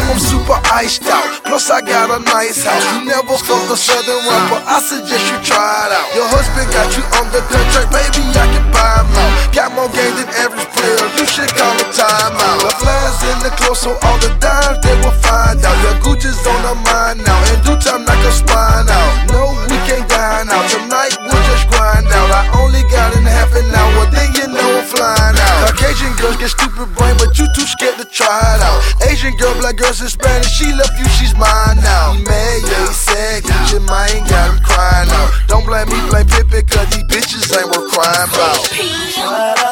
I'm super iced out, plus I got a nice house. You never fuck a southern rapper, I suggest you try it out. Your husband got you on the contract, baby, I can buy him out. Got more game than average player, you should call a timeout. The flyers in the clothes, so all the dimes they will find out. Your Gucci's on the mind now, in due time knock a spine out. No, we can't dine out, tonight we'll just grind out. I only got in half an hour, then you know I'm flying out. Caucasian girls get stupid brain, but you too scared to try it out. Asian girl, black girls in Spanish, she left you, she's mine now. He mad, yeah, he sad, get your mind, got him crying out. Don't blame me, blame Pippin, cause these bitches ain't worth crying about.